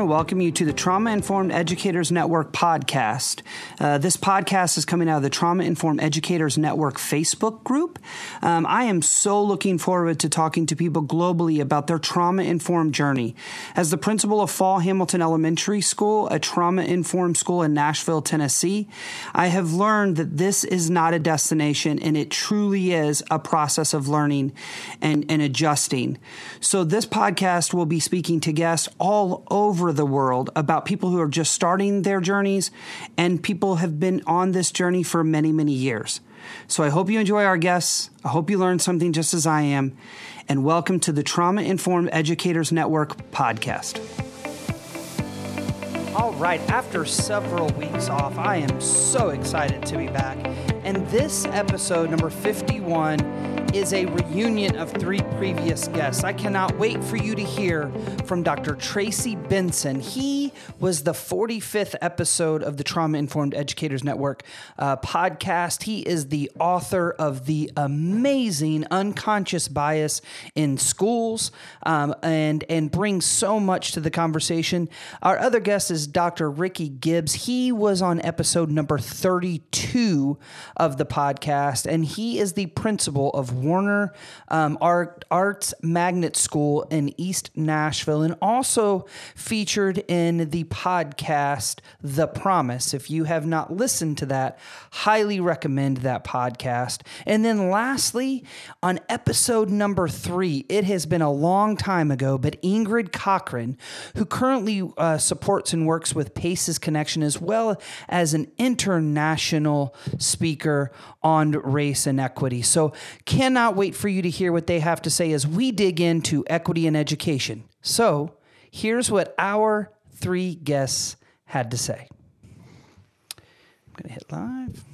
to welcome you to the Trauma Informed Educators Network podcast. This podcast is coming out of the Trauma Informed Educators Network Facebook group. I am so looking forward to talking to people globally about their trauma-informed journey. As the principal of Fall Hamilton Elementary School, a trauma-informed school in Nashville, Tennessee, I have learned that this is not a destination, and it truly is a process of learning and adjusting. So this podcast will be speaking to guests all over the world about people who are just starting their journeys and people have been on this journey for many, many years. So I hope you enjoy our guests. I hope you learned something just as I am. And welcome to the Trauma Informed Educators Network podcast. All right, after several weeks off, I am so excited to be back. And this episode, number 51, is a reunion of three previous guests. I cannot wait for you to hear from Dr. Tracy Benson. He was the 45th episode of the Trauma Informed Educators Network podcast. He is the author of the amazing Unconscious Bias in Schools and brings so much to the conversation. Our other guest is Dr. Ricky Gibbs. He was on episode number 32 of the podcast, and he is the principal of Warner Arts Magnet School in East Nashville, and also featured in the podcast The Promise. If you have not listened to that, highly recommend that podcast. And then lastly, on episode number 3, it has been a long time ago, but Ingrid Cochran, who currently supports and works with Paces Connection, as well as an international speaker on race and equity. So cannot wait for you to hear what they have to say as we dig into equity in education. So here's what our three guests had to say. I'm going to hit live.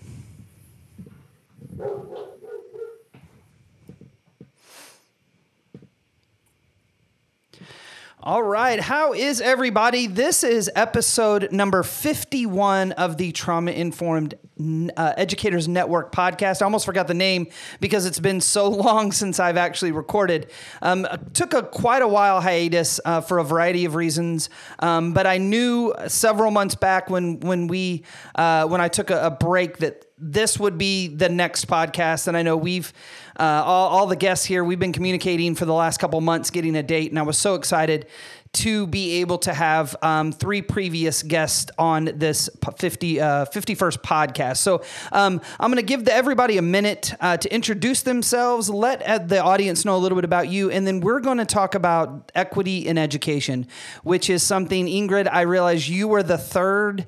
All right. How is everybody? This is episode number 51 of the Trauma Informed Educators Network podcast. I almost forgot the name because it's been so long since I've actually recorded. Took quite a while hiatus for a variety of reasons. But I knew several months back when I took a break that this would be the next podcast. And I know we've all the guests here, we've been communicating for the last couple months, getting a date. And I was so excited to be able to have three previous guests on this 51st podcast. So I'm going to give everybody a minute to introduce themselves, let the audience know a little bit about you, and then we're going to talk about equity in education, which is something, Ingrid, I realize you were the third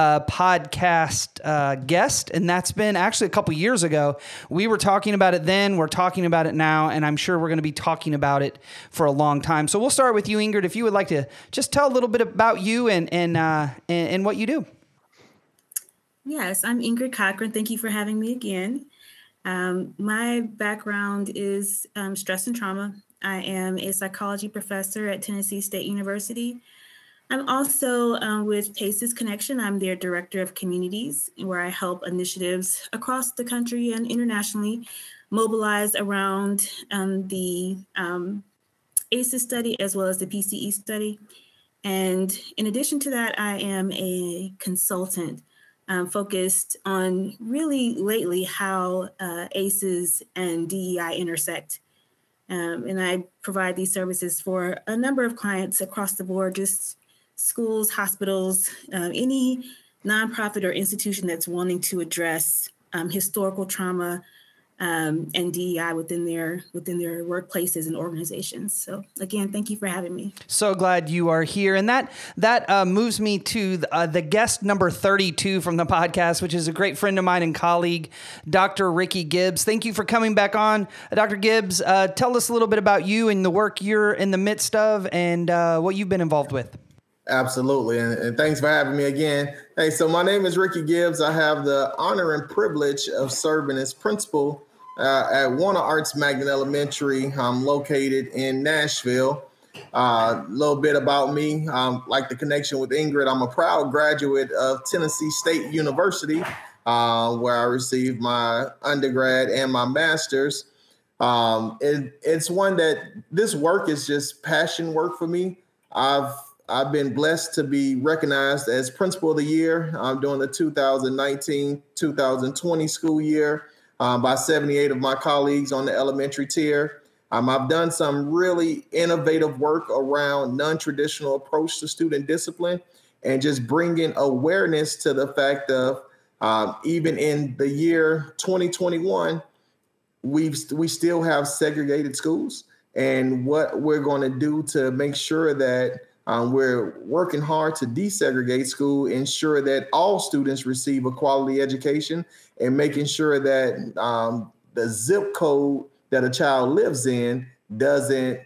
podcast guest, and that's been actually a couple years ago. We were talking about it then, we're talking about it now, and I'm sure we're going to be talking about it for a long time. So we'll start with you, Ingrid, if you would like to just tell a little bit about you and what you do. Yes, I'm Ingrid Cochran. Thank you for having me again. My background is stress and trauma. I am a psychology professor at Tennessee State University. I'm also with Paces Connection. I'm their director of communities, where I help initiatives across the country and internationally mobilize around the ACEs study as well as the PCE study. And in addition to that, I am a consultant focused on really lately how ACEs and DEI intersect. And I provide these services for a number of clients across the board, just schools, hospitals, any nonprofit or institution that's wanting to address historical trauma and DEI within their workplaces and organizations. So again, thank you for having me. So glad you are here. And that moves me to the guest number 32 from the podcast, which is a great friend of mine and colleague, Dr. Ricky Gibbs. Thank you for coming back on. Dr. Gibbs, tell us a little bit about you and the work you're in the midst of and what you've been involved with. Absolutely. And thanks for having me again. Hey, so my name is Ricky Gibbs. I have the honor and privilege of serving as principal at Warner Arts Magnet Elementary. I'm located in Nashville. A little bit about me, like the connection with Ingrid. I'm a proud graduate of Tennessee State University, where I received my undergrad and my master's. It's one that this work is just passion work for me. I've I've been blessed to be recognized as Principal of the Year during the 2019-2020 school year by 78 of my colleagues on the elementary tier. I've done some really innovative work around non-traditional approach to student discipline and just bringing awareness to the fact of even in the year 2021, we still have segregated schools, and what we're going to do to make sure that we're working hard to desegregate school, ensure that all students receive a quality education, and making sure that the zip code that a child lives in doesn't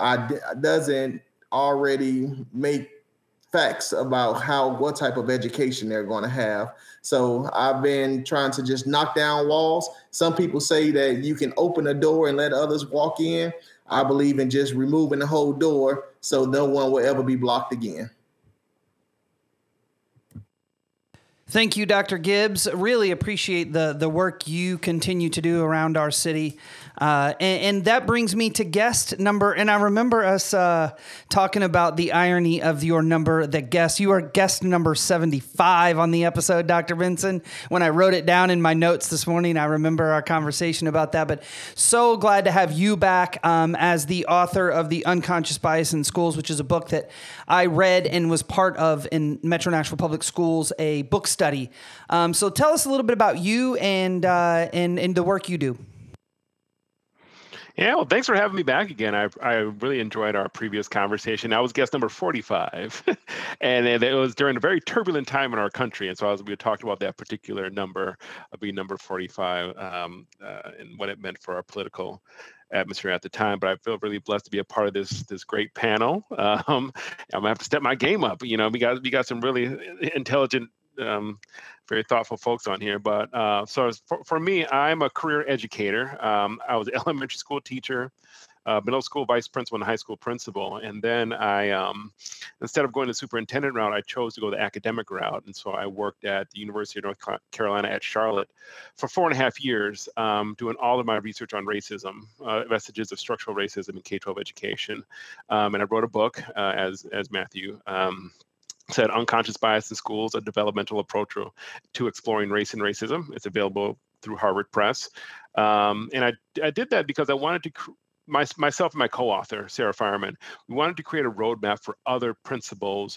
already make facts about what type of education they're going to have. So I've been trying to just knock down walls. Some people say that you can open a door and let others walk in. I believe in just removing the whole door so no one will ever be blocked again. Thank you, Dr. Gibbs. Really appreciate the work you continue to do around our city. And that brings me to guest number. And I remember us talking about the irony of your number, the guest. You are guest number 75 on the episode, Dr. Benson. When I wrote it down in my notes this morning, I remember our conversation about that. But so glad to have you back as the author of The Unconscious Bias in Schools, which is a book that I read and was part of in Metro Nashville Public Schools, a book study. So tell us a little bit about you and the work you do. Yeah, well, thanks for having me back again. I really enjoyed our previous conversation. I was guest number 45, and it was during a very turbulent time in our country. And so we talked about that particular number of being number 45 and what it meant for our political atmosphere at the time. But I feel really blessed to be a part of this great panel. I'm gonna have to step my game up. You know, we got some really intelligent, very thoughtful folks on here. But so for me, I'm a career educator. I was an elementary school teacher, middle school vice principal, and high school principal. And then I, instead of going the superintendent route, I chose to go the academic route. And so I worked at the University of North Carolina at Charlotte for 4.5 years, doing all of my research on racism, vestiges of structural racism in K-12 education. And I wrote a book, as Matthew said, Unconscious Bias in Schools, a developmental approach to exploring race and racism. It's available through Harvard Press. And I did that because I wanted to, myself and my co-author, Sarah Fireman, we wanted to create a roadmap for other principals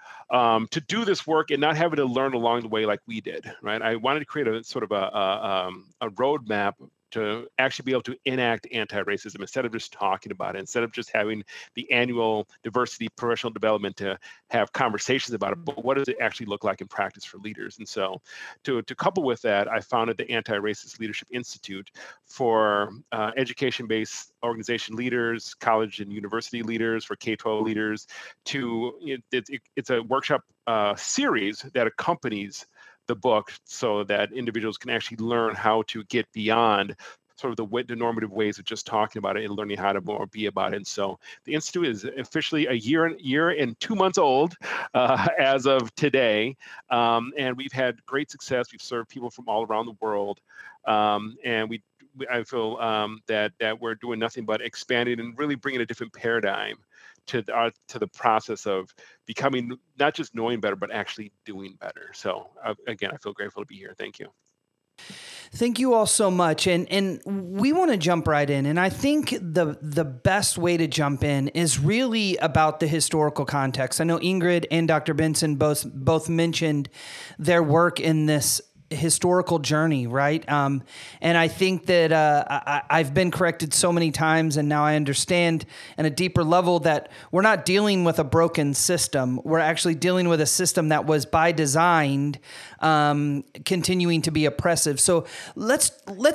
to do this work and not having to learn along the way like we did, right? I wanted to create a sort of a roadmap to actually be able to enact anti-racism instead of just talking about it, instead of just having the annual diversity professional development to have conversations about it, but what does it actually look like in practice for leaders? And so to couple with that, I founded the Anti-Racist Leadership Institute for education-based organization leaders, college and university leaders, for K-12 leaders. It's a workshop series that accompanies the book so that individuals can actually learn how to get beyond sort of the normative ways of just talking about it and learning how to more be about it. And so the Institute is officially a year and 2 months old as of today. And we've had great success. We've served people from all around the world. And I feel that we're doing nothing but expanding and really bringing a different paradigm to the process of becoming, not just knowing better, but actually doing better. So again, I feel grateful to be here. Thank you. Thank you all so much. And we want to jump right in. And I think the best way to jump in is really about the historical context. I know Ingrid and Dr. Benson both mentioned their work in this historical journey, right? And I think that I've been corrected so many times, and now I understand on a deeper level that we're not dealing with a broken system. We're actually dealing with a system that was by design continuing to be oppressive. So let's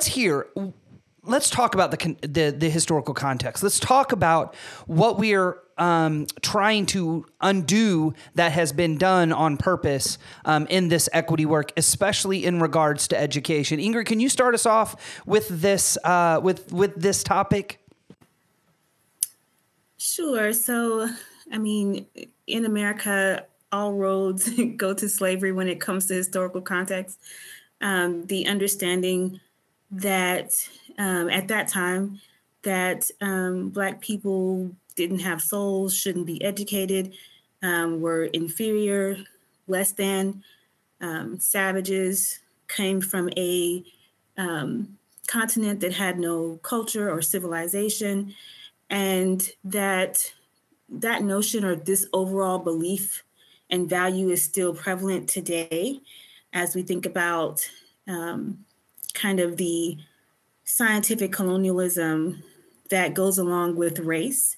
talk about the historical context. Let's talk about what we are trying to undo that has been done on purpose in this equity work, especially in regards to education. Ingrid, can you start us off with this with this topic? Sure. So, I mean, in America, all roads go to slavery when it comes to historical context. The understanding that at that time that Black people didn't have souls, shouldn't be educated, were inferior, less than, savages, came from a continent that had no culture or civilization, and that notion or this overall belief and value is still prevalent today as we think about kind of the scientific colonialism that goes along with race.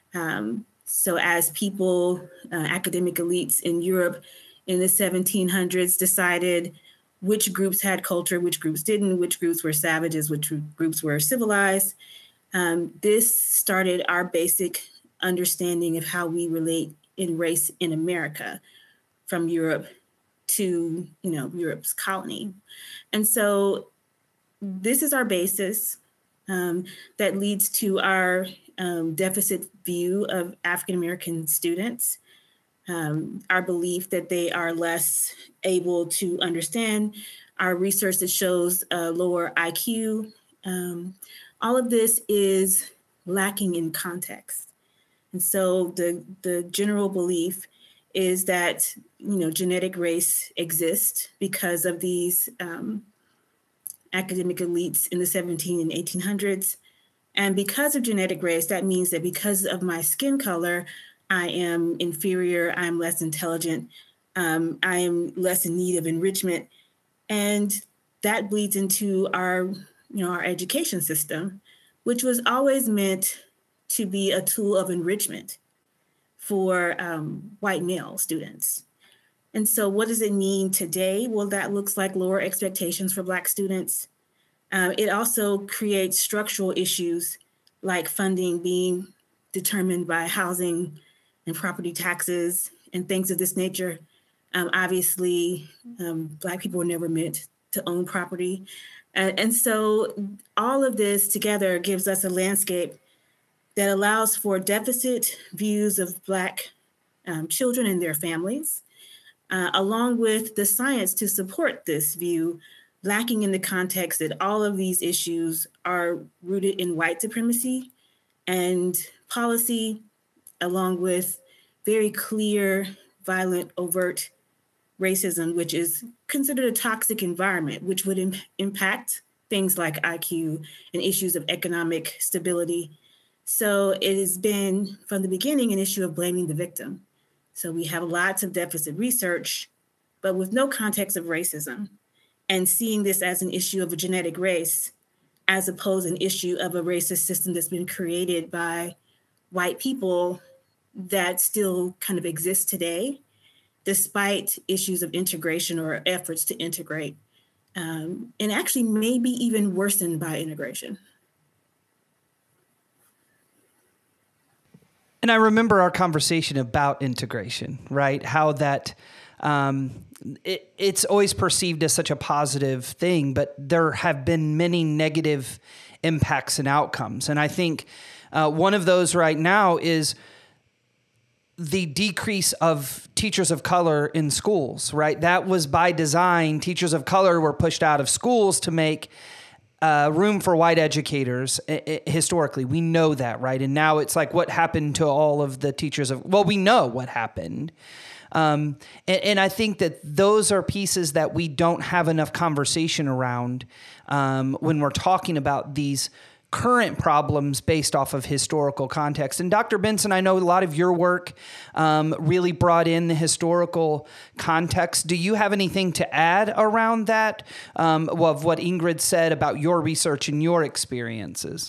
So as people, academic elites in Europe in the 1700s decided which groups had culture, which groups didn't, which groups were savages, which groups were civilized, this started our basic understanding of how we relate in race in America from Europe to, Europe's colony. And so this is our basis that leads to our deficit view of African-American students, our belief that they are less able to understand, our research that shows lower IQ. All of this is lacking in context. And so the general belief is that, genetic race exists because of these academic elites in the 17 and 1800s. And because of genetic race, that means that because of my skin color, I am inferior, I'm less intelligent, I am less in need of enrichment. And that bleeds into our education system, which was always meant to be a tool of enrichment for white male students. And so what does it mean today? Well, that looks like lower expectations for Black students. It also creates structural issues like funding being determined by housing and property taxes and things of this nature. Obviously, Black people were never meant to own property. And so all of this together gives us a landscape that allows for deficit views of Black children and their families, along with the science to support this view, lacking in the context that all of these issues are rooted in white supremacy and policy, along with very clear, violent, overt racism, which is considered a toxic environment, which would impact things like IQ and issues of economic stability. So it has been, from the beginning, an issue of blaming the victim. So we have lots of deficit research, but with no context of racism, and seeing this as an issue of a genetic race, as opposed to an issue of a racist system that's been created by white people that still kind of exists today, despite issues of integration or efforts to integrate, and actually maybe even worsened by integration. And I remember our conversation about integration, right? How that it's always perceived as such a positive thing, but there have been many negative impacts and outcomes. And I think one of those right now is the decrease of teachers of color in schools, right? That was by design. Teachers of color were pushed out of schools to make room for white educators. Historically, we know that, right? And now it's like, what happened to all of the teachers of, well, we know what happened. And I think that those are pieces that we don't have enough conversation around when we're talking about these current problems based off of historical context. And Dr. Benson, I know a lot of your work really brought in the historical context. Do you have anything to add around that, of what Ingrid said about your research and your experiences?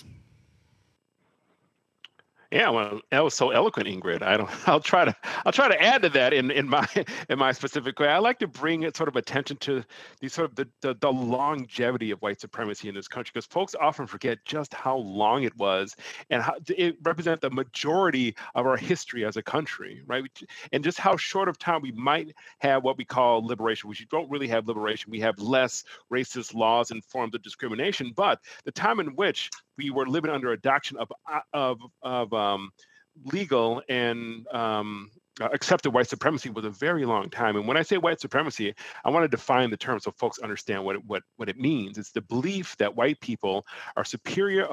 Yeah, well, that was so eloquent, Ingrid. I'll try to add to that in my specific way. I like to bring it sort of attention to the sort of the longevity of white supremacy in this country, because folks often forget just how long it was and how it represents the majority of our history as a country, right? And just how short of time we might have what we call liberation, which you don't really have liberation. We have less racist laws and forms of discrimination, but the time in which we were living under a doctrine of legal and accepted white supremacy was a very long time. And when I say white supremacy, I want to define the term so folks understand what it means. It's the belief that white people are superior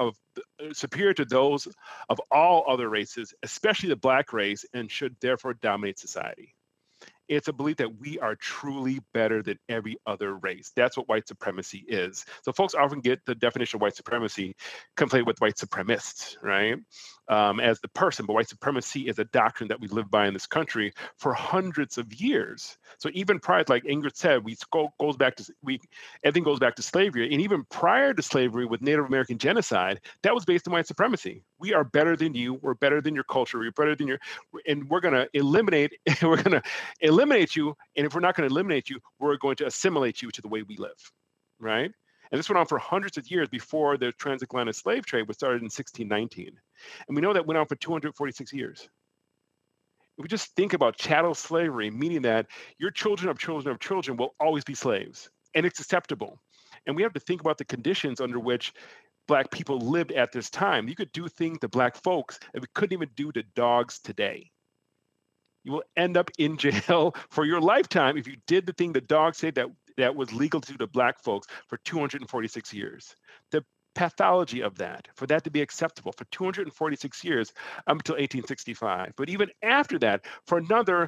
to those of all other races, especially the Black race, and should therefore dominate society. It's a belief that we are truly better than every other race. That's what white supremacy is. So folks often get the definition of white supremacy conflated with white supremacists, right? As the person, but white supremacy is a doctrine that we live by in this country for hundreds of years. So even prior, like Ingrid said, everything goes back to slavery, and even prior to slavery with Native American genocide, that was based on white supremacy. We are better than you. We're better than your culture. We're better than and we're going to eliminate. We're going to eliminate you, and if we're not going to eliminate you, we're going to assimilate you to the way we live, right? And this went on for hundreds of years before the transatlantic slave trade was started in 1619. And we know that went on for 246 years. If we just think about chattel slavery, meaning that your children of children of children will always be slaves, and it's acceptable. And we have to think about the conditions under which Black people lived at this time. You could do things to Black folks that we couldn't even do to dogs today. You will end up in jail for your lifetime if you did the thing the dogs say that was legal to do to Black folks for 246 years. The pathology of that, for that to be acceptable for 246 years until 1865. But even after that, for another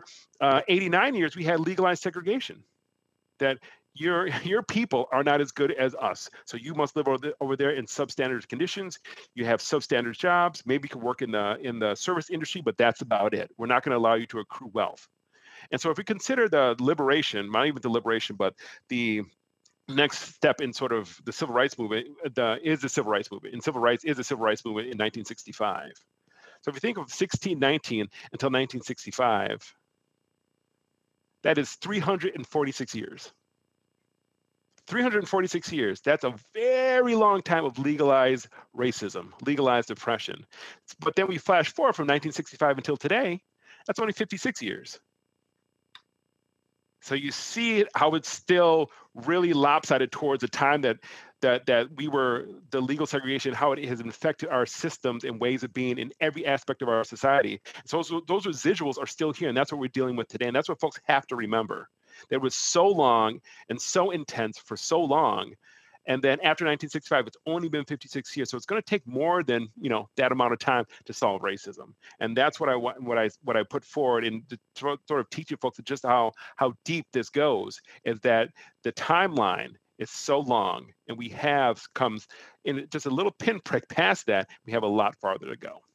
89 years, we had legalized segregation. That your people are not as good as us. So you must live over there in substandard conditions. You have substandard jobs. Maybe you can work in the service industry, but that's about it. We're not going to allow you to accrue wealth. And so if we consider the liberation, not even the liberation, but the next step in sort of the civil rights movement is the civil rights movement. And civil rights is the civil rights movement in 1965. So if you think of 1619 until 1965, that is 346 years. 346 years. That's a very long time of legalized racism, legalized oppression. But then we flash forward from 1965 until today, that's only 56 years. So you see how it's still really lopsided towards the time that we were the legal segregation, how it has affected our systems and ways of being in every aspect of our society. So those residuals are still here, and that's what we're dealing with today. And that's what folks have to remember. That was so long and so intense for so long. And then after 1965, it's only been 56 years. So it's going to take more than, that amount of time to solve racism. And that's what I put forward in sort of teaching folks just how deep this goes, is that the timeline is so long, and we have comes in just a little pinprick past that. We have a lot farther to go.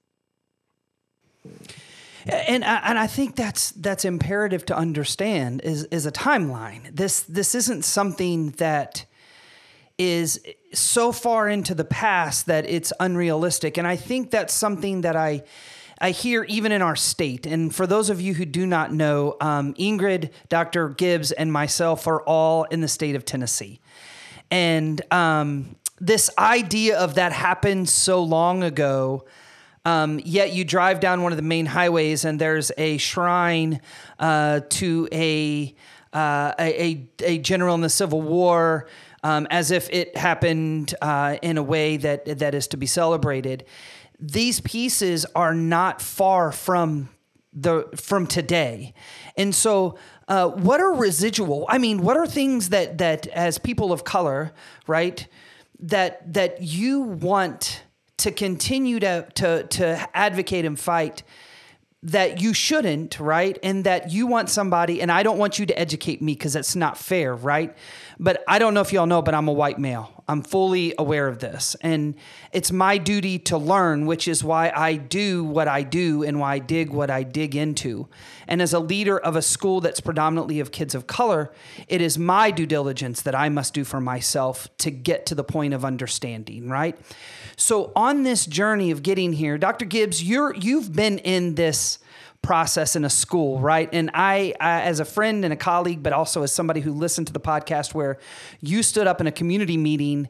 And I think that's imperative to understand is a timeline. This isn't something that is so far into the past that it's unrealistic. And I think that's something that I hear even in our state. And for those of you who do not know, Ingrid, Dr. Gibbs, and myself are all in the state of Tennessee. And this idea of that happened so long ago, yet you drive down one of the main highways and there's a shrine to a general in the Civil War, as if it happened in a way that is to be celebrated. These pieces are not far from today. And so what are residual? I mean, what are things that as people of color, right, that you want to continue to advocate and fight that you shouldn't, right? And that you want somebody, and I don't want you to educate me because that's not fair, right? But I don't know if y'all know, but I'm a white male. I'm fully aware of this. And it's my duty to learn, which is why I do what I do and why I dig what I dig into. And as a leader of a school that's predominantly of kids of color, it is my due diligence that I must do for myself to get to the point of understanding, right? So on this journey of getting here, Dr. Gibbs, you've been in this process in a school, right? And I, as a friend and a colleague, but also as somebody who listened to the podcast where you stood up in a community meeting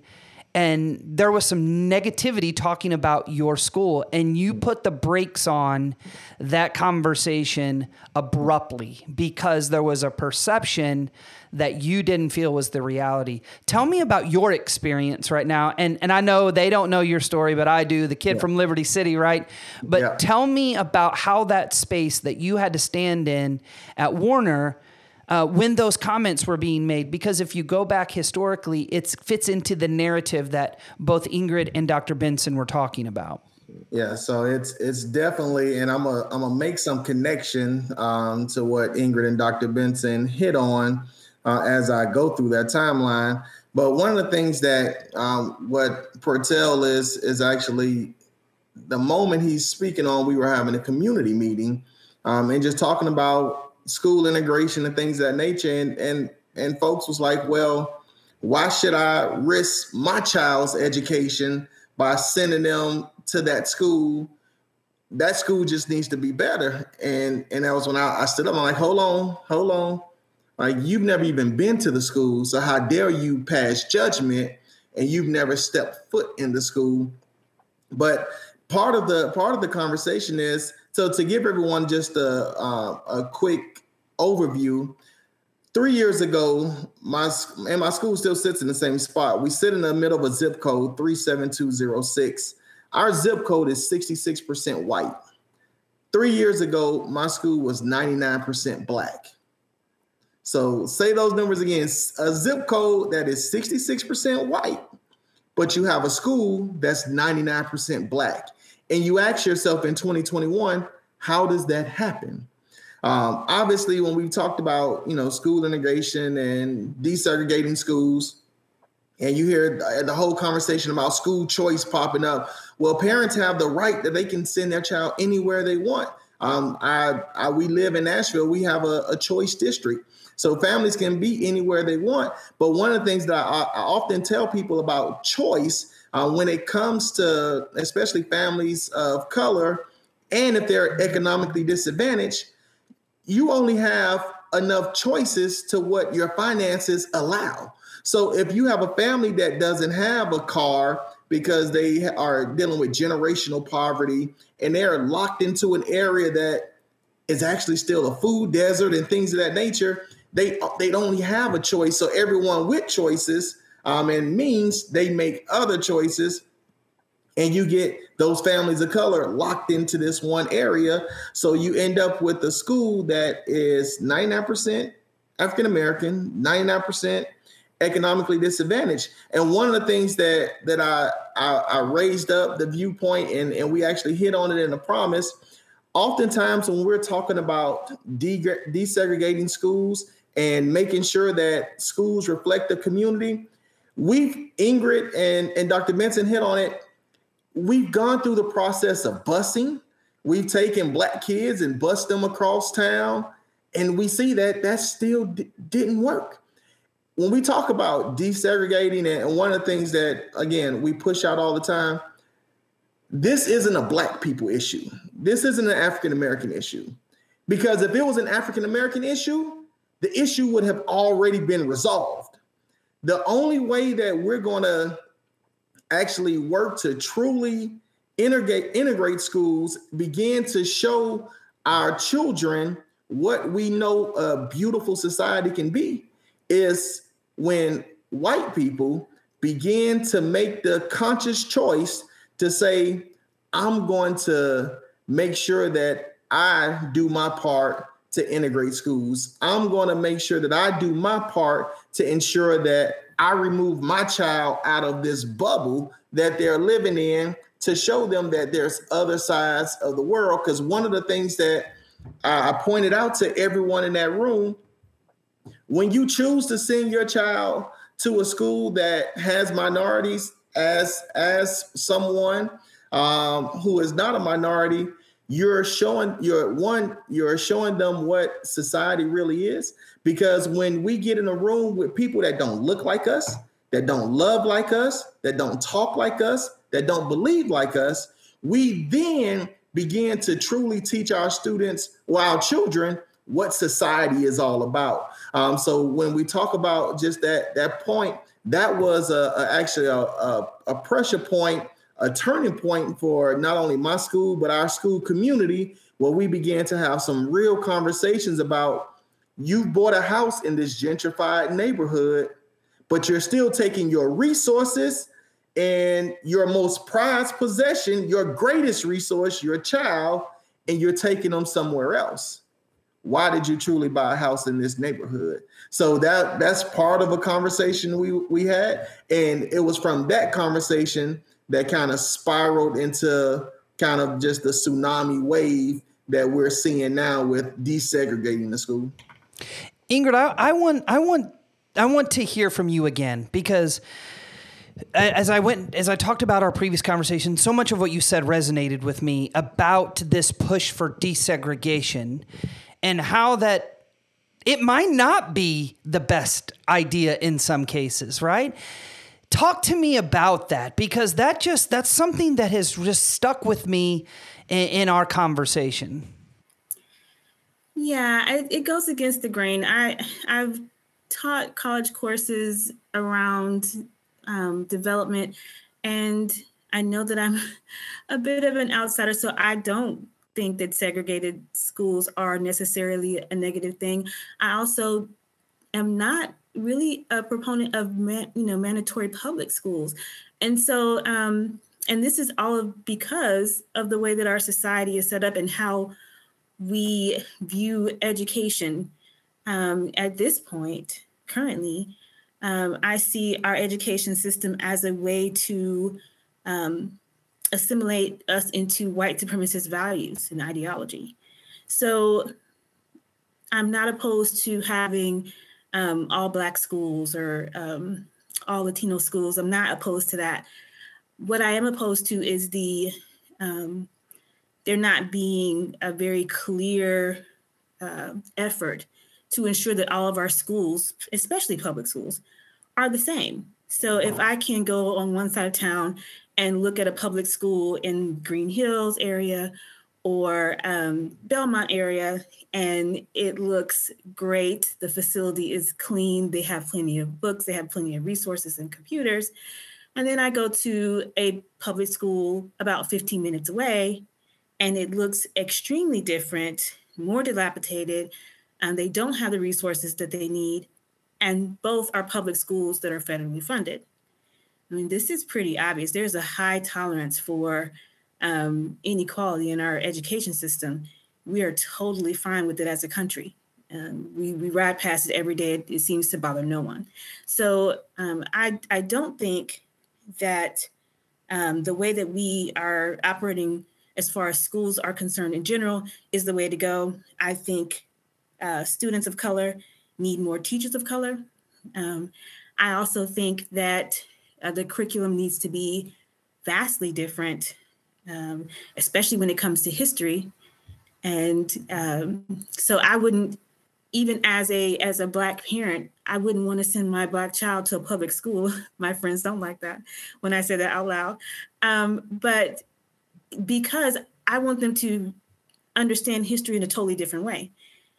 and there was some negativity talking about your school, and you put the brakes on that conversation abruptly because there was a perception that you didn't feel was the reality. Tell me about your experience right now. And I know they don't know your story, but I do, the kid from Liberty City, right? But tell me about how that space that you had to stand in at Warner when those comments were being made, because if you go back historically, it fits into the narrative that both Ingrid and Dr. Benson were talking about. Yeah, so it's definitely, and I'm gonna make some connection to what Ingrid and Dr. Benson hit on as I go through that timeline. But one of the things that what Purtell is actually the moment he's speaking on, we were having a community meeting and just talking about school integration and things of that nature. And folks was like, well, why should I risk my child's education by sending them to that school? That school just needs to be better. And that was when I stood up. I'm like, hold on. Like, you've never even been to the school. So how dare you pass judgment and you've never stepped foot in the school? But part of the conversation is, so to give everyone just a quick overview, 3 years ago, my school still sits in the same spot. We sit in the middle of a zip code, 37206. Our zip code is 66% white. 3 years ago, my school was 99% black. So say those numbers again, a zip code that is 66% white, but you have a school that's 99% black. And you ask yourself in 2021, how does that happen? Obviously, when we've talked about, school integration and desegregating schools, and you hear the whole conversation about school choice popping up, well, parents have the right that they can send their child anywhere they want. We live in Nashville. We have a choice district. So families can be anywhere they want. But one of the things that I often tell people about choice, when it comes to especially families of color, and if they're economically disadvantaged, you only have enough choices to what your finances allow. So if you have a family that doesn't have a car because they are dealing with generational poverty and they're locked into an area that is actually still a food desert and things of that nature, they only have a choice. So everyone with choices and means, they make other choices. And you get those families of color locked into this one area. So you end up with a school that is 99% African-American, 99% economically disadvantaged. And one of the things that I raised up the viewpoint and we actually hit on it in the promise, oftentimes when we're talking about desegregating schools and making sure that schools reflect the community, Ingrid and Dr. Benson hit on it. We've gone through the process of busing. We've taken Black kids and bused them across town. And we see that still didn't work. When we talk about desegregating, and one of the things that, again, we push out all the time, this isn't a Black people issue. This isn't an African-American issue. Because if it was an African-American issue, the issue would have already been resolved. The only way that we're going to actually work to truly integrate schools, begin to show our children what we know a beautiful society can be, is when white people begin to make the conscious choice to say, I'm going to make sure that I do my part to integrate schools. I'm going to make sure that I do my part to ensure that I remove my child out of this bubble that they're living in, to show them that there's other sides of the world. Because one of the things that I pointed out to everyone in that room, when you choose to send your child to a school that has minorities as someone who is not a minority, you're showing them what society really is. Because when we get in a room with people that don't look like us, that don't love like us, that don't talk like us, that don't believe like us, we then begin to truly teach our students or our children what society is all about. So when we talk about just that point that was actually a pressure point, a turning point for not only my school, but our school community, where we began to have some real conversations about, you bought a house in this gentrified neighborhood, but you're still taking your resources and your most prized possession, your greatest resource, your child, and you're taking them somewhere else. Why did you truly buy a house in this neighborhood? So that's part of a conversation we had. And it was from that conversation that kind of spiraled into kind of just the tsunami wave that we're seeing now with desegregating the school. Ingrid, I want to hear from you again, because as I talked about our previous conversation, so much of what you said resonated with me about this push for desegregation and how that it might not be the best idea in some cases, right? Talk to me about that, because that's something that has just stuck with me in our conversation. Yeah, it goes against the grain. I've taught college courses around development, and I know that I'm a bit of an outsider, so I don't think that segregated schools are necessarily a negative thing. I also am not really a proponent of mandatory public schools, and so and this is all because of the way that our society is set up and how we view education at this point currently. I see our education system as a way to assimilate us into white supremacist values and ideology. So I'm not opposed to having all Black schools or all Latino schools. I'm not opposed to that. What I am opposed to is there not being a very clear effort to ensure that all of our schools, especially public schools, are the same. So if I can go on one side of town and look at a public school in Green Hills area or Belmont area, and it looks great, the facility is clean, they have plenty of books, they have plenty of resources and computers, and then I go to a public school about 15 minutes away, and it looks extremely different, more dilapidated, and they don't have the resources that they need. And both are public schools that are federally funded. I mean, this is pretty obvious. There's a high tolerance for inequality in our education system. We are totally fine with it as a country. We ride past it every day. It seems to bother no one. So I don't think that the way that we are operating as far as schools are concerned in general is the way to go. I think students of color need more teachers of color. I also think that the curriculum needs to be vastly different, especially when it comes to history. And so I wouldn't, even as a Black parent, I wouldn't want to send my Black child to a public school. My friends don't like that when I say that out loud. But because I want them to understand history in a totally different way.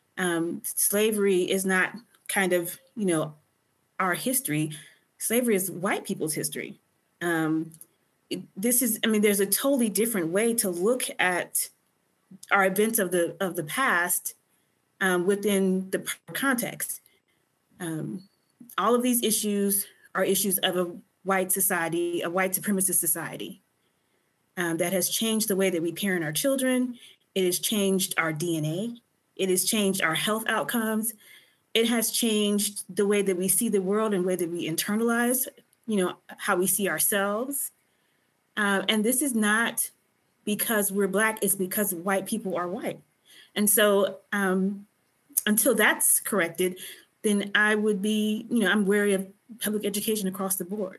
Slavery is not kind of, our history. Slavery is white people's history. There's a totally different way to look at our events of the past within the context. All of these issues are issues of a white society, a white supremacist society that has changed the way that we parent our children. It has changed our DNA. It has changed our health outcomes. It has changed the way that we see the world and the way that we internalize, how we see ourselves. And this is not because we're Black, it's because white people are white. And so until that's corrected, then I would be, I'm wary of public education across the board.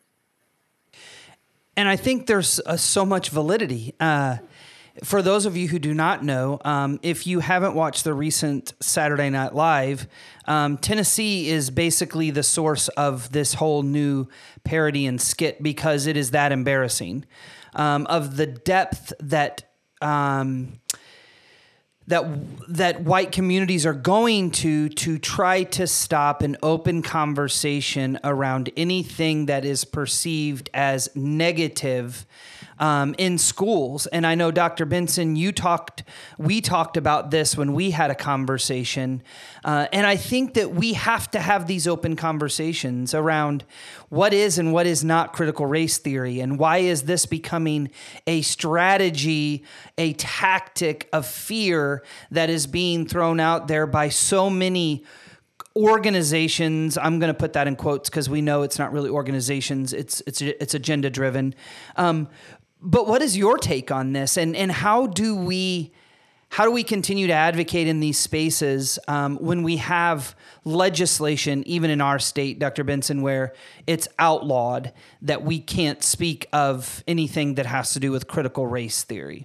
And I think there's so much validity. For those of you who do not know, if you haven't watched the recent Saturday Night Live, Tennessee is basically the source of this whole new parody and skit because it is that embarrassing of the depth that that white communities are going to try to stop an open conversation around anything that is perceived as negative in schools. And I know, Dr. Benson, we talked about this when we had a conversation. And I think that we have to have these open conversations around what is and what is not critical race theory, and why is this becoming a strategy, a tactic of fear that is being thrown out there by so many organizations. I'm going to put that in quotes because we know it's not really organizations. It's agenda driven. But what is your take on this, and how do we continue to advocate in these spaces when we have legislation, even in our state, Dr. Benson, where it's outlawed that we can't speak of anything that has to do with critical race theory?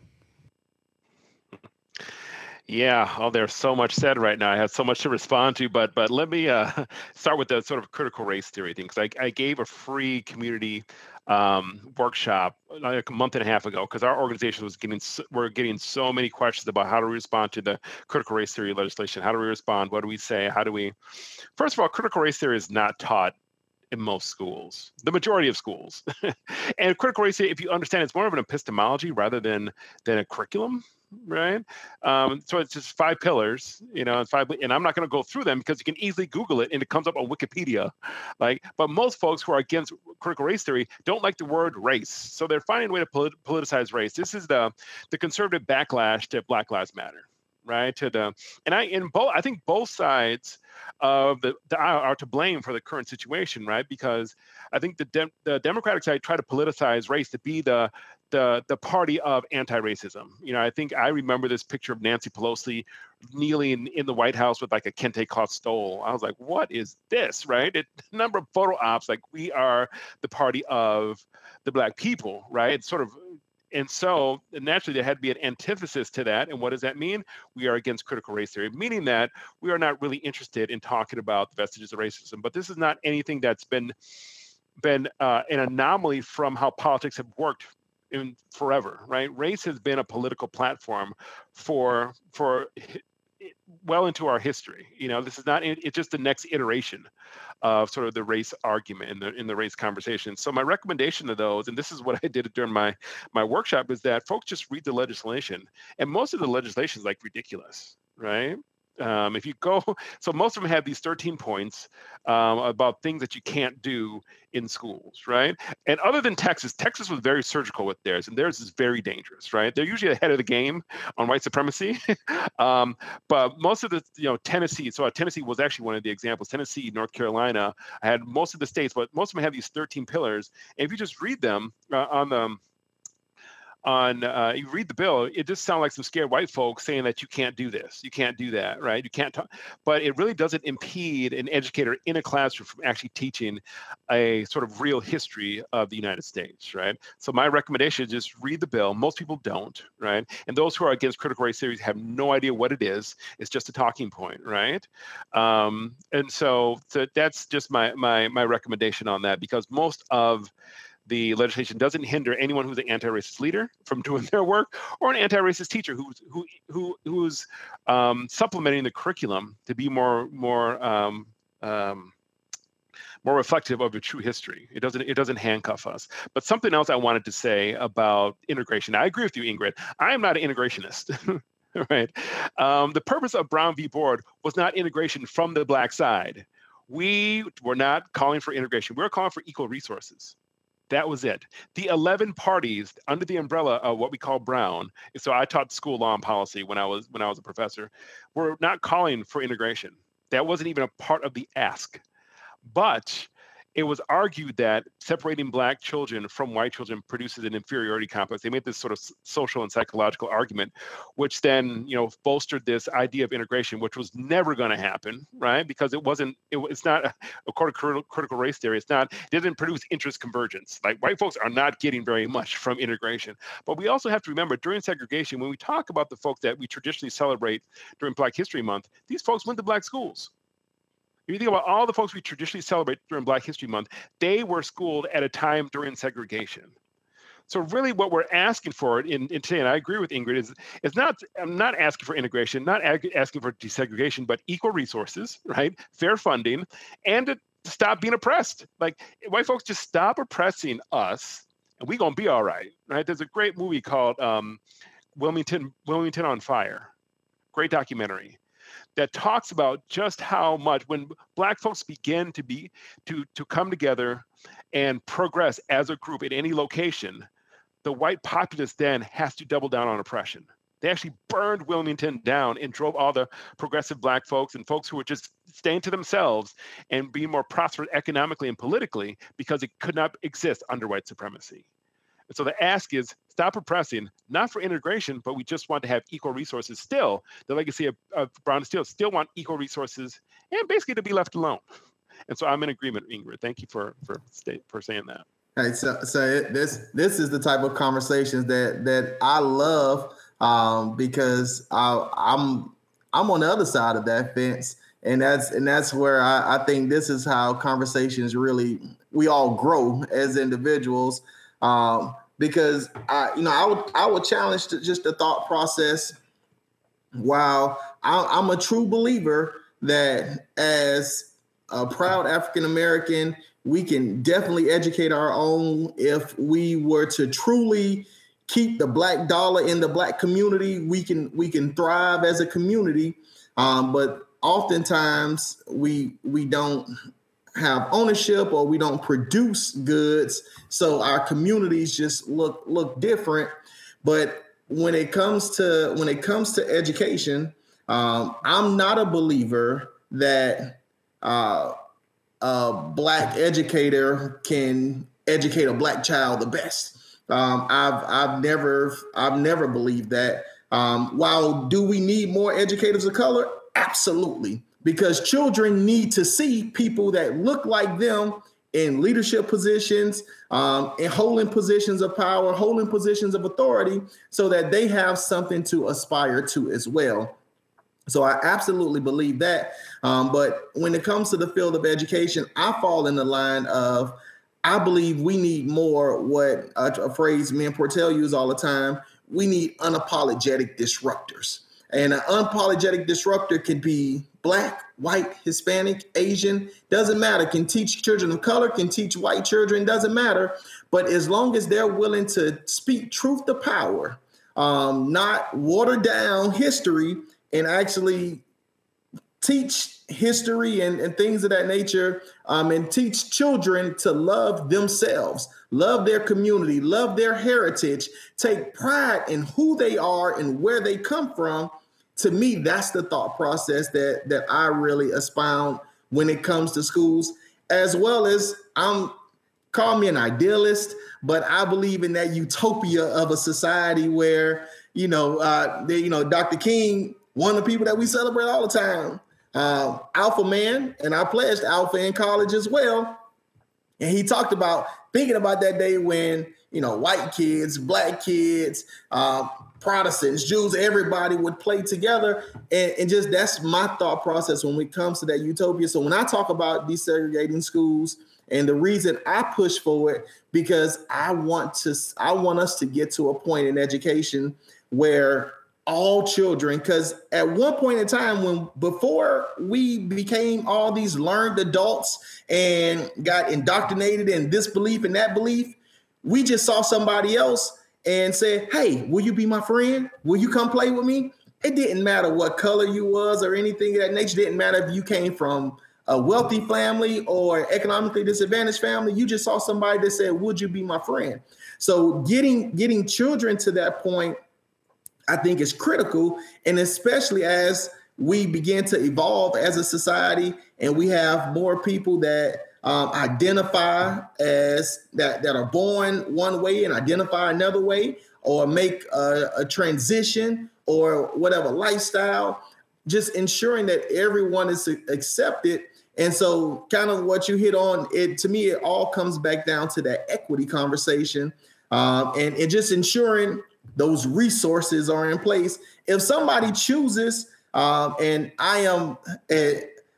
Yeah, there's so much said right now. I have so much to respond to, but let me start with the sort of critical race theory thing, because I gave a free community workshop like a month and a half ago, because our organization we're getting so many questions about how to respond to the critical race theory legislation. How do we respond? What do we say? First of all, critical race theory is not taught in most schools, the majority of schools. And critical race theory, if you understand, it's more of an epistemology rather than a curriculum. Right. So it's just 5 pillars, and I'm not going to go through them because you can easily Google it and it comes up on Wikipedia. But most folks who are against critical race theory don't like the word race. So they're finding a way to politicize race. This is the conservative backlash to Black Lives Matter. Right. I think both sides of the aisle are to blame for the current situation. Right. Because I think the Democratic side try to politicize race to be the party of anti-racism. I think I remember this picture of Nancy Pelosi kneeling in the White House with like a kente cloth stole. I was like, what is this, right? A number of photo ops, like we are the party of the Black people, right? It's sort of, and so naturally there had to be an antithesis to that. And what does that mean? We are against critical race theory, meaning that we are not really interested in talking about the vestiges of racism. But this is not anything that's been an anomaly from how politics have worked in forever, right? Race has been a political platform for well into our history. This is not, it's just the next iteration of sort of the race argument in the race conversation. So my recommendation to those, and this is what I did during my workshop, is that folks just read the legislation. And most of the legislation is like ridiculous, right? If you go, so most of them have these 13 points about things that you can't do in schools, right? And other than Texas was very surgical with theirs, and theirs is very dangerous, right? They're usually ahead of the game on white supremacy. But most of the, Tennessee, so Tennessee was actually one of the examples. Tennessee, North Carolina, I had most of the states, but most of them have these 13 pillars. And if you just read them you read the bill, it just sounds like some scared white folks saying that you can't do this, you can't do that, right? You can't talk, but it really doesn't impede an educator in a classroom from actually teaching a sort of real history of the United States, right? So my recommendation is just read the bill. Most people don't, right? And those who are against critical race theory have no idea what it is. It's just a talking point, right? And so that's just my recommendation on that, because most of the legislation doesn't hinder anyone who's an anti-racist leader from doing their work, or an anti-racist teacher who's supplementing the curriculum to be more reflective of a true history. It doesn't handcuff us. But something else I wanted to say about integration. I agree with you, Ingrid. I am not an integrationist. Right. The purpose of Brown v. Board was not integration from the Black side. We were not calling for integration. We were calling for equal resources. That was it. The 11 parties under the umbrella of what we call Brown. So I taught school law and policy when I was a professor. We're not calling for integration. That wasn't even a part of the ask. But it was argued that separating Black children from white children produces an inferiority complex. They made this sort of social and psychological argument, which then, bolstered this idea of integration, which was never going to happen, right? Because it's not, according to critical race theory, it didn't produce interest convergence. Like, white folks are not getting very much from integration. But we also have to remember, during segregation, when we talk about the folks that we traditionally celebrate during Black History Month, these folks went to Black schools. If you think about all the folks we traditionally celebrate during Black History Month, they were schooled at a time during segregation. So really what we're asking for in today, and I agree with Ingrid, is not, I'm not asking for integration, not asking for desegregation, but equal resources, right? Fair funding, and to stop being oppressed. Like, white folks, just stop oppressing us and we're gonna be all right, right? There's a great movie called Wilmington on Fire, great documentary that talks about just how much when Black folks begin to come together and progress as a group in any location, the white populace then has to double down on oppression. They actually burned Wilmington down and drove all the progressive Black folks and folks who were just staying to themselves and being more prosperous economically and politically because it could not exist under white supremacy. And so the ask is stop oppressing, not for integration, but we just want to have equal resources still. The legacy of Brown and Steele still want equal resources and basically to be left alone. And so I'm in agreement, Ingrid. Thank you for saying that. Hey, so this is the type of conversations that I love because I'm on the other side of that fence, and that's where I think this is how conversations we all grow as individuals. Because I would challenge just the thought process. While I'm a true believer that as a proud African American, we can definitely educate our own. If we were to truly keep the Black dollar in the Black community, we can thrive as a community. But oftentimes we don't have ownership, or we don't produce goods, so our communities just look different. But when it comes to education, I'm not a believer that a Black educator can educate a Black child the best. I've never believed that. While do we need more educators of color? Absolutely. Because children need to see people that look like them in leadership positions, in holding positions of power, holding positions of authority, so that they have something to aspire to as well. So I absolutely believe that. But when it comes to the field of education, I fall in the line of, I believe we need more what a phrase me and Portell use all the time. We need unapologetic disruptors. And an unapologetic disruptor could be Black, white, Hispanic, Asian, doesn't matter. Can teach children of color, can teach white children, doesn't matter. But as long as they're willing to speak truth to power, not water down history, and actually teach history and things of that nature, and teach children to love themselves, love their community, love their heritage, take pride in who they are and where they come from. To me, that's the thought process that I really expound when it comes to schools, as well as call me an idealist, but I believe in that utopia of a society where, Dr. King, one of the people that we celebrate all the time, Alpha Man, and I pledged Alpha in college as well. And he talked about thinking about that day when, white kids, Black kids, Protestants, Jews, everybody would play together. And just that's my thought process when it comes to that utopia. So when I talk about desegregating schools, and the reason I push for it, because I want us to get to a point in education where all children, because at one point in time, before we became all these learned adults and got indoctrinated in this belief and that belief, we just saw somebody else and said, hey, will you be my friend? Will you come play with me? It didn't matter what color you was or anything of that nature. It didn't matter if you came from a wealthy family or economically disadvantaged family. You just saw somebody that said, would you be my friend? So getting children to that point, I think, is critical. And especially as we begin to evolve as a society and we have more people that identify as that are born one way and identify another way, or make a transition or whatever lifestyle, just ensuring that everyone is accepted. And so kind of what you hit on, to me, it all comes back down to that equity conversation, and just ensuring those resources are in place. If somebody chooses, and I am,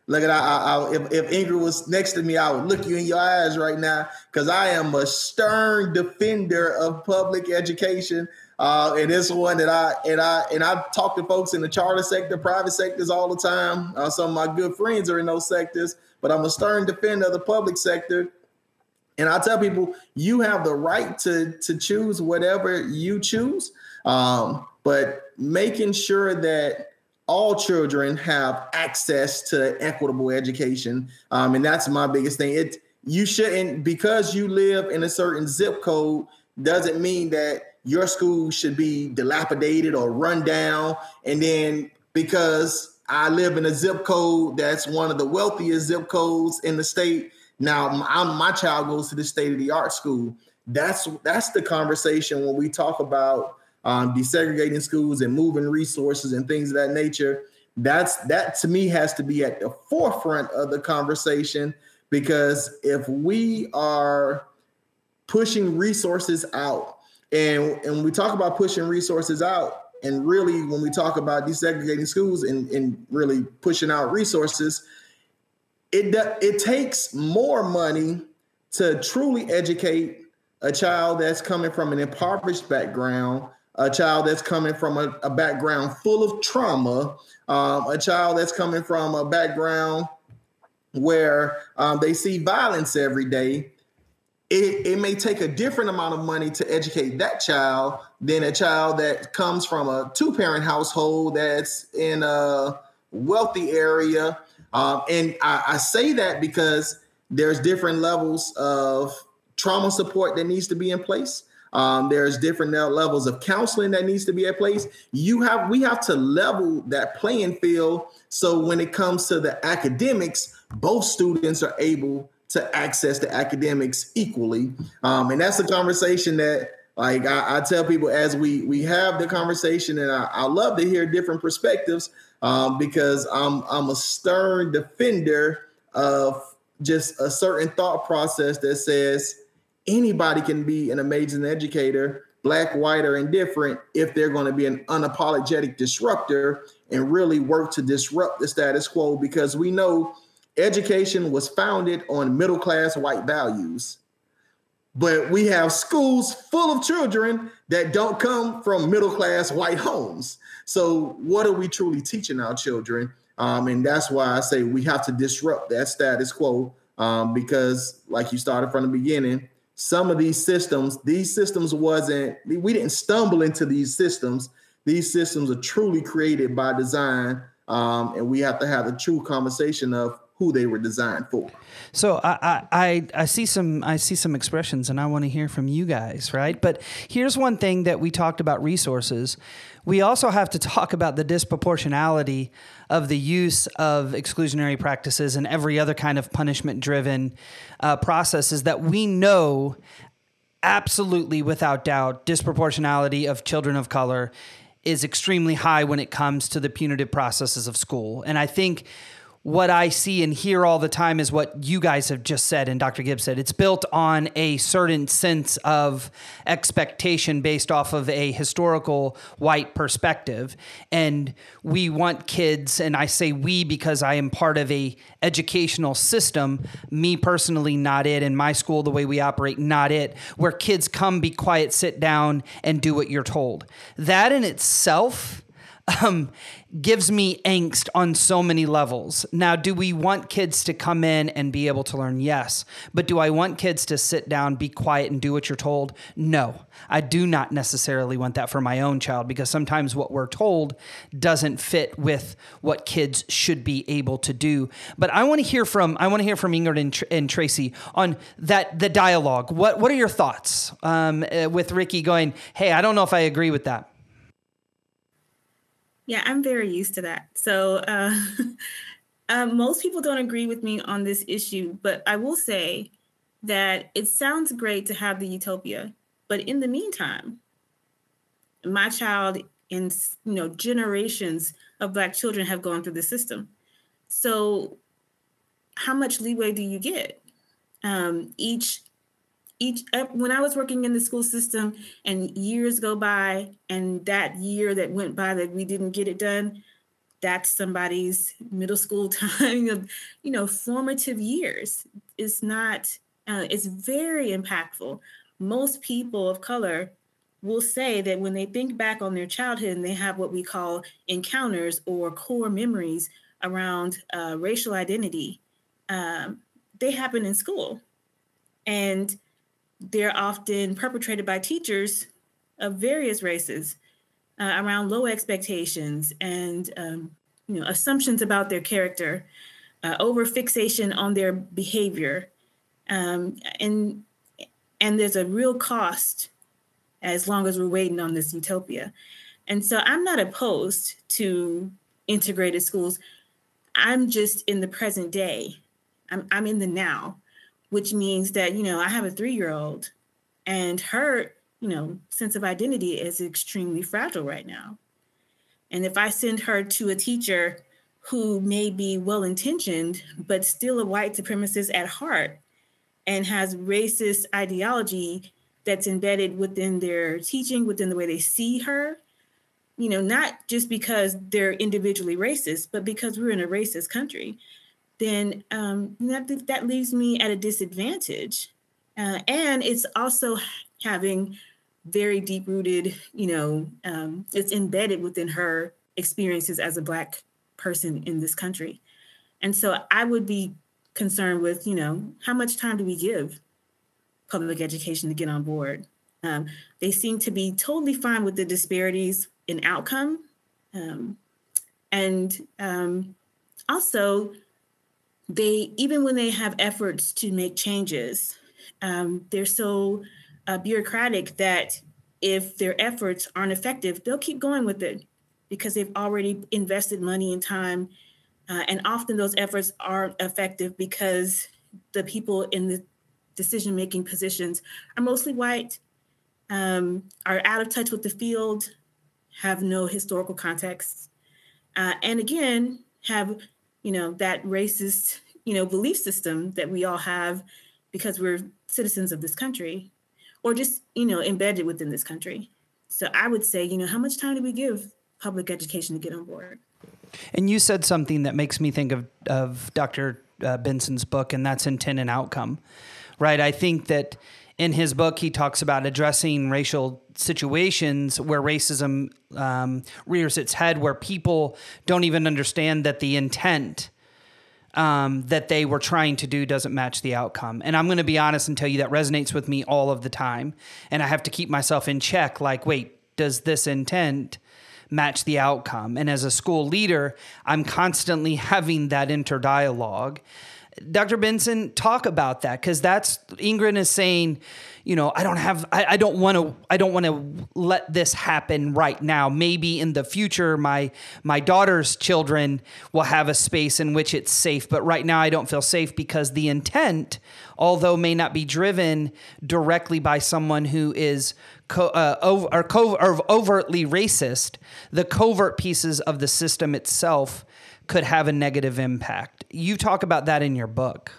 Look at if Ingrid was next to me, I would look you in your eyes right now, because I am a stern defender of public education. And it's one that I talk to folks in the charter sector, private sectors all the time. Some of my good friends are in those sectors, but I'm a stern defender of the public sector. And I tell people, you have the right to choose whatever you choose, but making sure that all children have access to equitable education. And that's my biggest thing. You shouldn't, because you live in a certain zip code, doesn't mean that your school should be dilapidated or run down. And then because I live in a zip code that's one of the wealthiest zip codes in the state, now my child goes to the state-of-the-art school. That's the conversation when we talk about desegregating schools and moving resources and things of that nature. That to me has to be at the forefront of the conversation, because if we are pushing resources out, and when we talk about pushing resources out, and really when we talk about desegregating schools and really pushing out resources, it takes more money to truly educate a child that's coming from an impoverished background, a child that's coming from a background full of trauma, a child that's coming from a background where they see violence every day. It may take a different amount of money to educate that child than a child that comes from a two-parent household that's in a wealthy area. And I say that because there's different levels of trauma support that needs to be in place. There's different levels of counseling that needs to be in place. We have to level that playing field, so when it comes to the academics, both students are able to access the academics equally. And that's a conversation that, like, I tell people as we have the conversation, and I love to hear different perspectives, because I'm a stern defender of just a certain thought process that says anybody can be an amazing educator, Black, white, or indifferent, if they're going to be an unapologetic disruptor and really work to disrupt the status quo, because we know education was founded on middle-class white values. But we have schools full of children that don't come from middle-class white homes. So what are we truly teaching our children? And that's why I say we have to disrupt that status quo, because, like you started from the beginning, some of these systems we didn't stumble into these systems. These systems are truly created by design, and we have to have a true conversation of who they were designed for. So I see some expressions, and I want to hear from you guys, right? But here's one thing that we talked about: resources. We also have to talk about the disproportionality of the use of exclusionary practices and every other kind of punishment-driven processes that we know absolutely, without doubt, disproportionality of children of color is extremely high when it comes to the punitive processes of school. And I think what I see and hear all the time is what you guys have just said and Dr. Gibbs said. It's built on a certain sense of expectation based off of a historical white perspective. And we want kids, and I say we because I am part of a educational system, me personally, not it, in my school, the way we operate, not it, where kids come, be quiet, sit down, and do what you're told. That in itself gives me angst on so many levels. Now, do we want kids to come in and be able to learn? Yes. But do I want kids to sit down, be quiet, and do what you're told? No. I do not necessarily want that for my own child, because sometimes what we're told doesn't fit with what kids should be able to do. But I want to hear from Ingrid and Tracy on that, the dialogue. What are your thoughts with Ricky going, hey, I don't know if I agree with that? Yeah, I'm very used to that. So most people don't agree with me on this issue, but I will say that it sounds great to have the utopia. But in the meantime, my child and generations of Black children have gone through the system. So how much leeway do you get? When I was working in the school system and years go by, and that year that went by that we didn't get it done, that's somebody's middle school time of, formative years. It's not, it's very impactful. Most people of color will say that when they think back on their childhood and they have what we call encounters or core memories around racial identity, they happen in school. And they're often perpetrated by teachers of various races around low expectations and assumptions about their character, over fixation on their behavior, and there's a real cost as long as we're waiting on this utopia. And so I'm not opposed to integrated schools. I'm just in the present day. I'm in the now, which means that, I have a 3-year-old and her, sense of identity is extremely fragile right now. And if I send her to a teacher who may be well-intentioned, but still a white supremacist at heart and has racist ideology that's embedded within their teaching, within the way they see her, not just because they're individually racist, but because we're in a racist country, then that leaves me at a disadvantage. And it's also having very deep-rooted, it's embedded within her experiences as a Black person in this country. And so I would be concerned with, how much time do we give public education to get on board? They seem to be totally fine with the disparities in outcome. Also, even when they have efforts to make changes, they're so bureaucratic that if their efforts aren't effective, they'll keep going with it because they've already invested money and time. And often those efforts aren't effective because the people in the decision-making positions are mostly white, are out of touch with the field, have no historical context, and again, have, that racist, belief system that we all have because we're citizens of this country, or just, embedded within this country. So I would say, how much time do we give public education to get on board? And you said something that makes me think of Dr. Benson's book, and that's Intent and Outcome, right? I think that in his book, he talks about addressing racial situations where racism rears its head, where people don't even understand that the intent that they were trying to do doesn't match the outcome. And I'm going to be honest and tell you that resonates with me all of the time. And I have to keep myself in check, like, wait, does this intent match the outcome? And as a school leader, I'm constantly having that interdialogue. Dr. Benson, talk about that, because that's Ingrid is saying, I don't want to let this happen right now. Maybe in the future, my daughter's children will have a space in which it's safe, but right now I don't feel safe because the intent, although may not be driven directly by someone who is overtly racist, the covert pieces of the system itself could have a negative impact. You talk about that in your book.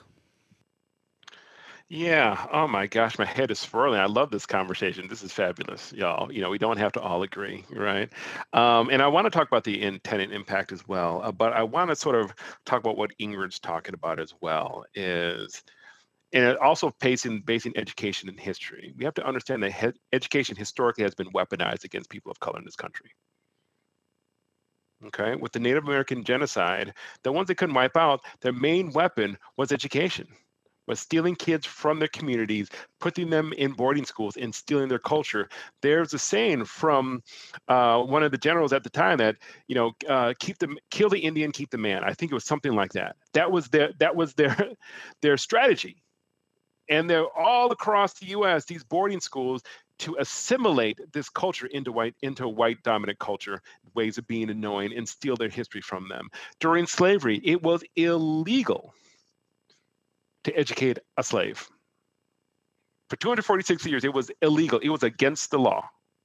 Yeah. Oh my gosh, my head is swirling. I love this conversation. This is fabulous, y'all. We don't have to all agree, right? And I want to talk about the intent and impact as well. But I want to sort of talk about what Ingrid's talking about as well, and also basing education in history. We have to understand that education historically has been weaponized against people of color in this country. Okay, with the Native American genocide, the ones they couldn't wipe out, their main weapon was education, was stealing kids from their communities, putting them in boarding schools, and stealing their culture. There's a saying from one of the generals at the time that, kill the Indian, keep the man. I think it was something like that. That was their strategy. And they're all across the U.S., these boarding schools, to assimilate this culture into a white dominant culture, ways of being and knowing, and steal their history from them. During slavery, it was illegal to educate a slave. For 246 years, it was illegal. It was against the law.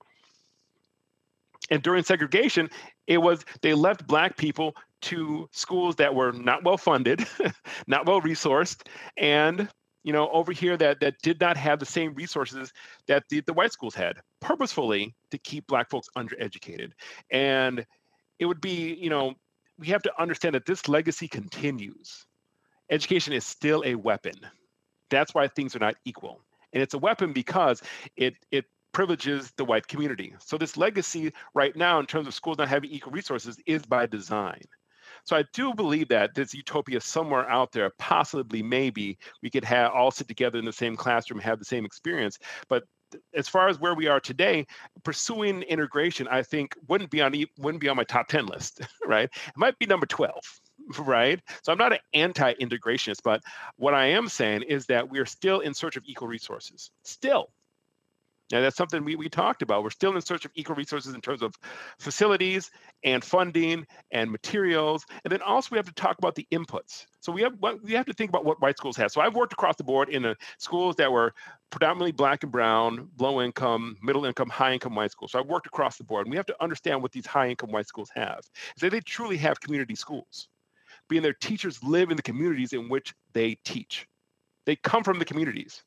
And during segregation, they left Black people to schools that were not well funded, not well resourced, and over here that did not have the same resources that the white schools had, purposefully to keep Black folks undereducated. And it would be, we have to understand that this legacy continues. Education is still a weapon. That's why things are not equal. And it's a weapon because it privileges the white community. So this legacy right now, in terms of schools not having equal resources, is by design. So I do believe that this utopia somewhere out there, possibly, maybe, we could all sit together in the same classroom, have the same experience. But as far as where we are today, pursuing integration, I think wouldn't be on my top 10 list, right? It might be number 12, right? So I'm not an anti-integrationist, but what I am saying is that we are still in search of equal resources. Still. Now, that's something we talked about. We're still in search of equal resources in terms of facilities and funding and materials. And then also we have to talk about the inputs. So we have to think about what white schools have. So I've worked across the board in the schools that were predominantly Black and brown, low income, middle income, high income white schools. So I've worked across the board. And we have to understand what these high income white schools have. So they truly have community schools, being their teachers live in the communities in which they teach. They come from the communities.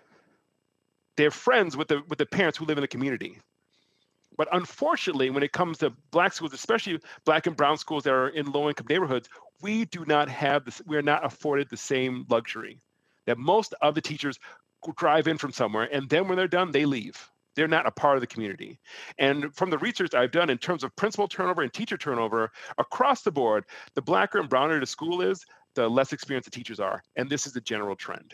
They're friends with the parents who live in the community. But unfortunately, when it comes to Black schools, especially Black and brown schools that are in low-income neighborhoods, we do not have this. We are not afforded the same luxury. That most of the teachers drive in from somewhere, and then when they're done, they leave. They're not a part of the community. And from the research I've done in terms of principal turnover and teacher turnover across the board, the Blacker and browner the school is, the less experienced the teachers are. And this is the general trend.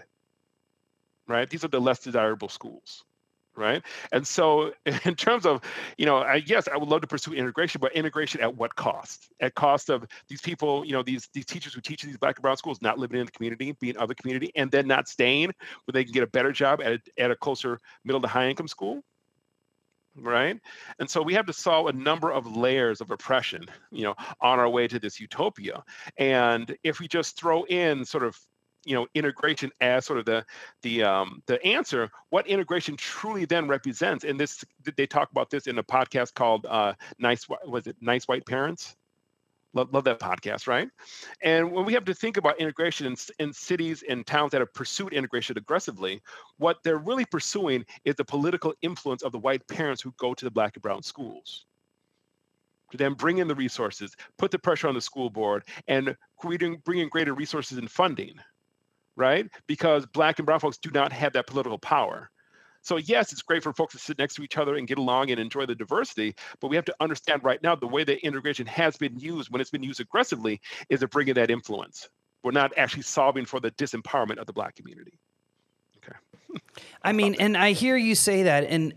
Right? These are the less desirable schools, right? And so in terms of, yes, I would love to pursue integration, but integration at what cost? At cost of these people, these teachers who teach in these Black and brown schools not living in the community, being of the community, and then not staying where they can get a better job at a closer middle to high income school, right? And so we have to solve a number of layers of oppression, on our way to this utopia. And if we just throw in sort of integration as sort of the answer, what integration truly then represents. And this, they talk about this in a podcast called Nice White Parents? Love that podcast, right? And when we have to think about integration in cities and towns that have pursued integration aggressively, what they're really pursuing is the political influence of the white parents who go to the Black and brown schools. To then bring in the resources, put the pressure on the school board, and bring in greater resources and funding. Right? Because Black and brown folks do not have that political power. So yes, it's great for folks to sit next to each other and get along and enjoy the diversity, but we have to understand right now the way that integration has been used, when it's been used aggressively, is to bring in that influence. We're not actually solving for the disempowerment of the Black community. Okay. I mean, and I hear you say that, and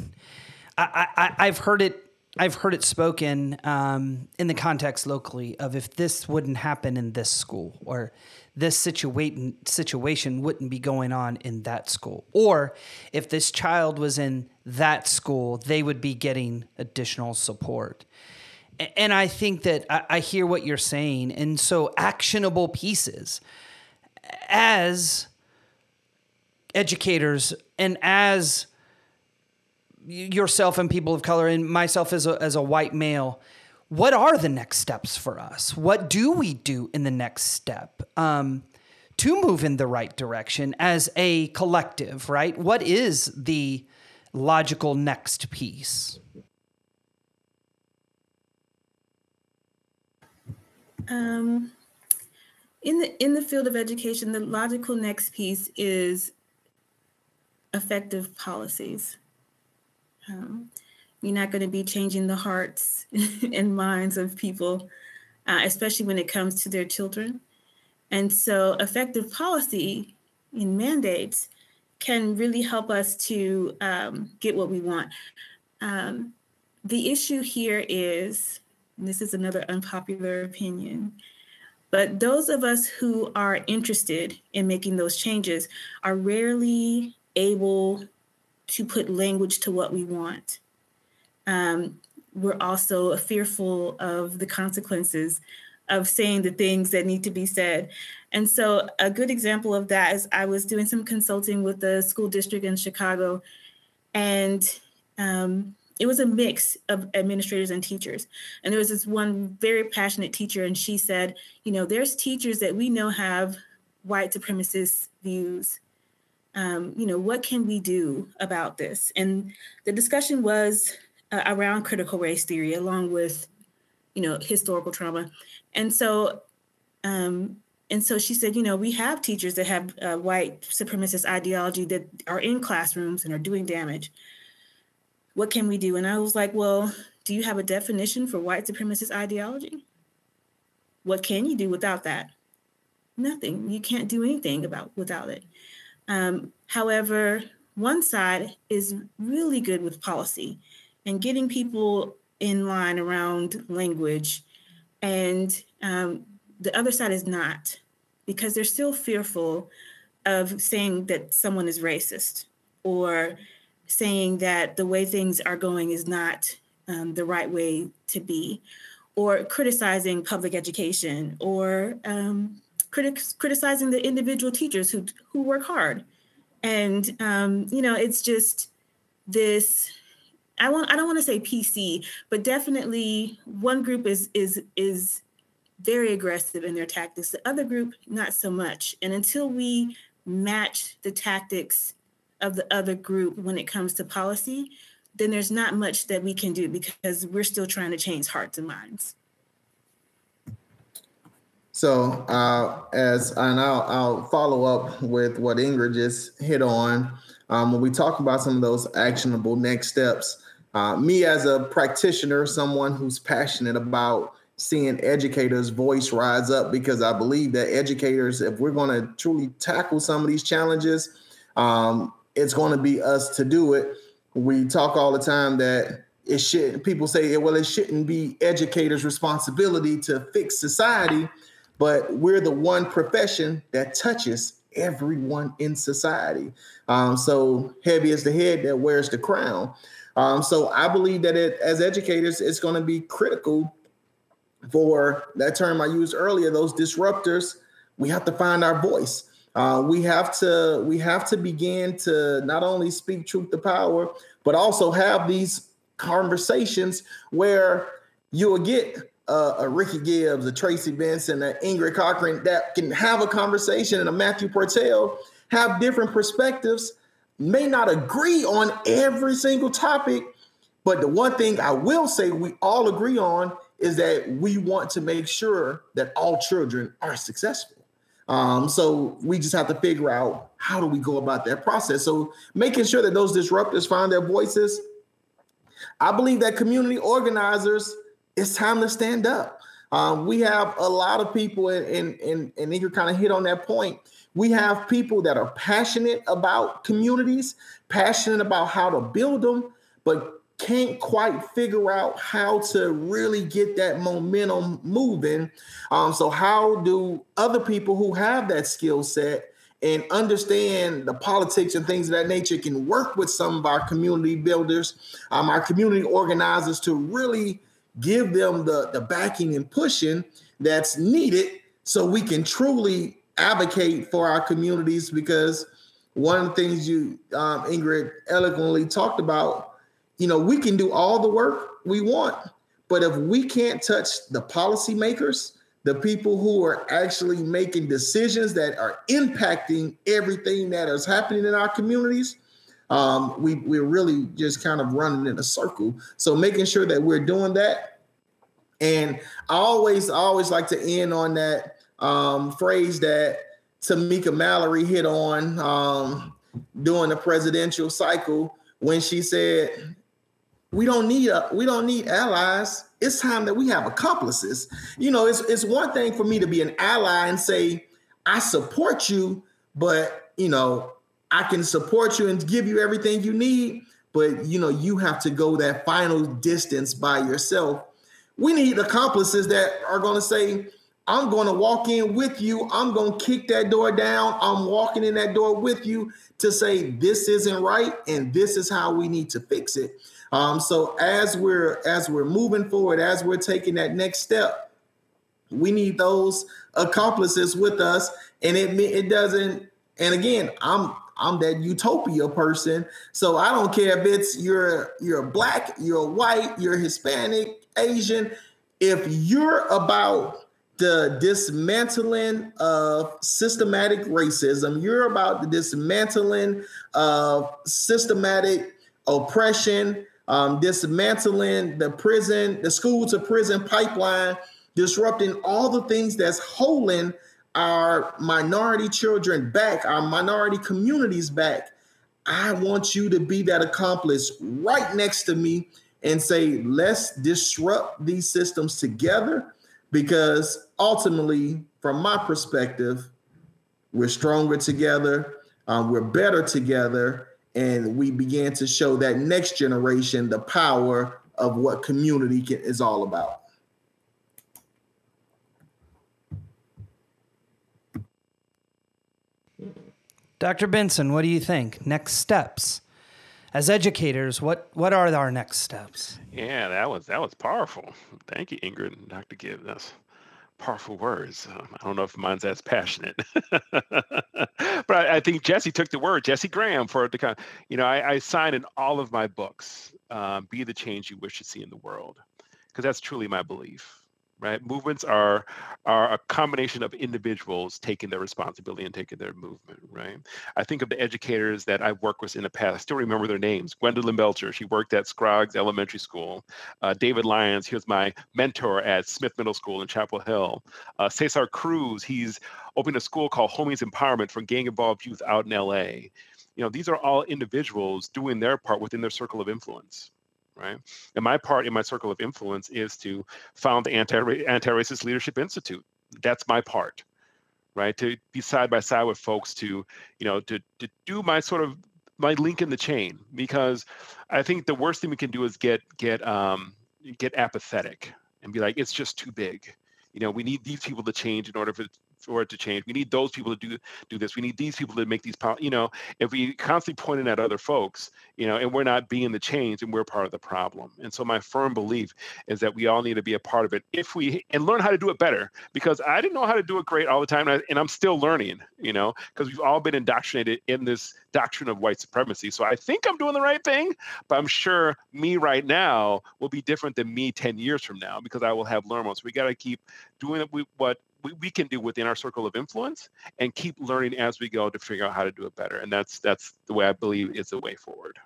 I've heard it spoken in the context locally of if this wouldn't happen in this school, or this situation wouldn't be going on in that school. Or if this child was in that school, they would be getting additional support. And I think that I hear what you're saying. And so actionable pieces as educators and as yourself and people of color and myself as a white male, what are the next steps for us? What do we do in the next step to move in the right direction as a collective, right? What is the logical next piece? In the field of education, the logical next piece is effective policies. You're not going to be changing the hearts and minds of people, especially when it comes to their children. And so effective policy and mandates can really help us to get what we want. The issue here is, and this is another unpopular opinion, but those of us who are interested in making those changes are rarely able to put language to what we want. We're also fearful of the consequences of saying the things that need to be said. And so a good example of that is I was doing some consulting with the school district in Chicago, and it was a mix of administrators and teachers. And there was this one very passionate teacher, and she said, there's teachers that we know have white supremacist views. What can we do about this? And the discussion was around critical race theory, along with historical trauma. And so she said, we have teachers that have white supremacist ideology that are in classrooms and are doing damage. What can we do? And I was like, well, do you have a definition for white supremacist ideology? What can you do without that? Nothing. You can't do anything without it. However, one side is really good with policy and getting people in line around language. And the other side is not, because they're still fearful of saying that someone is racist or saying that the way things are going is not the right way to be, or criticizing public education, or criticizing the individual teachers who work hard. And, it's just this, I don't want to say PC, but definitely one group is very aggressive in their tactics. The other group, not so much. And until we match the tactics of the other group when it comes to policy, then there's not much that we can do, because we're still trying to change hearts and minds. So I'll follow up with what Ingrid just hit on. When we talk about some of those actionable next steps, me as a practitioner, someone who's passionate about seeing educators' voice rise up, because I believe that educators, if we're going to truly tackle some of these challenges, it's going to be us to do it. We talk all the time that people say, well, it shouldn't be educators' responsibility to fix society, but we're the one profession that touches everyone in society. So heavy is the head that wears the crown. So I believe that as educators, it's going to be critical for that term I used earlier, those disruptors. We have to find our voice. We have to begin to not only speak truth to power, but also have these conversations where you will get a Ricky Gibbs, a Tracy Benson, an Ingrid Cochran that can have a conversation, and a Matthew Portell, have different perspectives, may not agree on every single topic, but the one thing I will say we all agree on is that we want to make sure that all children are successful. So we just have to figure out, how do we go about that process? So making sure that those disruptors find their voices. I believe that community organizers, it's time to stand up. We have a lot of people, and Ingrid kind of hit on that point. We have people that are passionate about communities, passionate about how to build them, but can't quite figure out how to really get that momentum moving. So how do other people who have that skill set and understand the politics and things of that nature can work with some of our community builders, our community organizers, to really give them the backing and pushing that's needed so we can truly advocate for our communities? Because one of the things Ingrid eloquently talked about, we can do all the work we want, but if we can't touch the policymakers, the people who are actually making decisions that are impacting everything that is happening in our communities, we're really just kind of running in a circle. So making sure that we're doing that. And I always like to end on that phrase that Tamika Mallory hit on during the presidential cycle, when she said, we don't need allies. It's time that we have accomplices. It's one thing for me to be an ally and say, I support you, but, I can support you and give you everything you need, but, you have to go that final distance by yourself. We need accomplices that are going to say, I'm going to walk in with you. I'm going to kick that door down. I'm walking in that door with you to say, this isn't right, and this is how we need to fix it. So as we're moving forward, as we're taking that next step, we need those accomplices with us. And it doesn't. And again, I'm that utopia person. So I don't care if it's you're Black, you're white, you're Hispanic, Asian. If you're about the dismantling of systematic racism, you're about the dismantling of systematic oppression, dismantling the school to prison pipeline, disrupting all the things that's holding our minority children back, our minority communities back. I want you to be that accomplice right next to me and say, let's disrupt these systems together, because ultimately, from my perspective, we're stronger together, we're better together, and we begin to show that next generation the power of what community is all about. Dr. Benson, what do you think? Next steps. As educators, what are our next steps? Yeah, that was powerful. Thank you, Ingrid and Dr. Gibbs. That's powerful words. I don't know if mine's as passionate, but I think Jesse took the word, Jesse Graham, for the kind. I sign in all of my books, "Be the change you wish to see in the world," because that's truly my belief. Right? Movements are a combination of individuals taking their responsibility and taking their movement. Right? I think of the educators that I've worked with in the past. I still remember their names. Gwendolyn Belcher, she worked at Scroggs Elementary School. David Lyons, he was my mentor at Smith Middle School in Chapel Hill. Cesar Cruz, he's opened a school called Homies Empowerment for gang-involved youth out in LA. These are all individuals doing their part within their circle of influence. Right. And my part in my circle of influence is to found the Anti-Racist Leadership Institute. That's my part, right? To be side by side with folks to do my my link in the chain, because I think the worst thing we can do is get apathetic and be like, it's just too big. We need these people to change in order for it to change. We need those people to do this. We need these people to make these, if we constantly pointing at other folks, and we're not being the change, and we're part of the problem. And so my firm belief is that we all need to be a part of it and learn how to do it better, because I didn't know how to do it great all the time. And I'm still learning, because we've all been indoctrinated in this doctrine of white supremacy. So I think I'm doing the right thing, but I'm sure me right now will be different than me 10 years from now, because I will have learned more. So we got to keep doing what we can do within our circle of influence, and keep learning as we go to figure out how to do it better. And that's the way I believe is the way forward.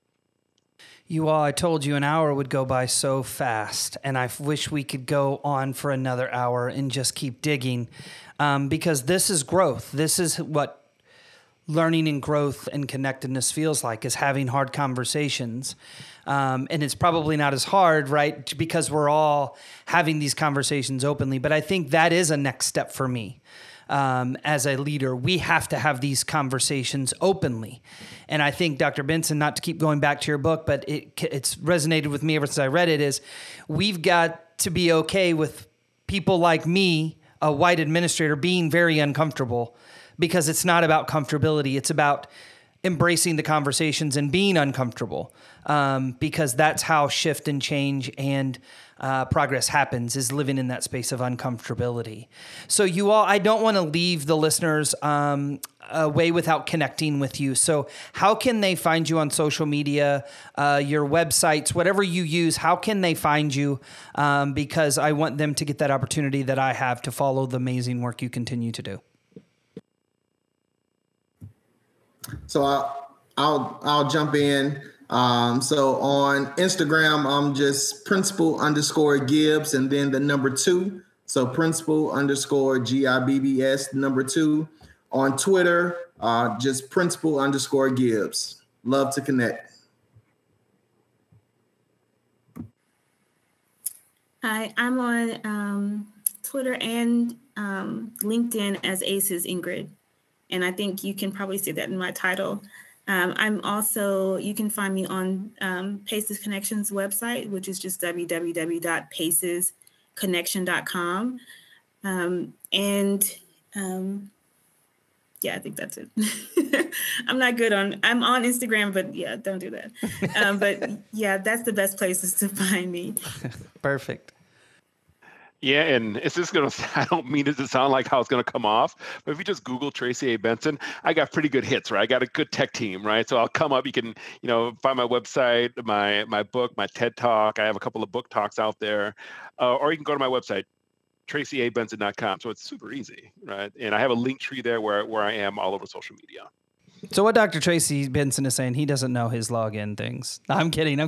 You all, I told you an hour would go by so fast, and I wish we could go on for another hour and just keep digging, because this is growth. This is what learning and growth and connectedness feels like, is having hard conversations. And it's probably not as hard, right? Because we're all having these conversations openly. But I think that is a next step for me. As a leader, we have to have these conversations openly. And I think, Dr. Benson, not to keep going back to your book, but it's resonated with me ever since I read it, is we've got to be okay with people like me, a white administrator, being very uncomfortable, because it's not about comfortability. It's about embracing the conversations and being uncomfortable, because that's how shift and change and progress happens, is living in that space of uncomfortability. So you all, I don't want to leave the listeners away without connecting with you. So how can they find you on social media, your websites, whatever you use? How can they find you? Because I want them to get that opportunity that I have to follow the amazing work you continue to do. So I'll jump in. So on Instagram, I'm just principal_Gibbs and then the number 2. So principal_GIBBS, number 2. On Twitter, just principal_Gibbs. Love to connect. Hi, I'm on Twitter and LinkedIn as ACES Ingrid. And I think you can probably see that in my title. I'm also, you can find me on Paces Connections website, which is just www.pacesconnection.com. Yeah, I think that's it. I'm on Instagram, but yeah, don't do that. But yeah, that's the best places to find me. Perfect. Yeah, and it's just I don't mean it to sound like how it's going to come off, but if you just Google Tracy A. Benson, I got pretty good hits, right? I got a good tech team, right? So I'll come up, you can, find my website, my book, my TED Talk. I have a couple of book talks out there, or you can go to my website, tracyabenson.com. So it's super easy, right? And I have a link tree there where I am all over social media. So what Dr. Tracy Benson is saying, he doesn't know his login things. I'm kidding.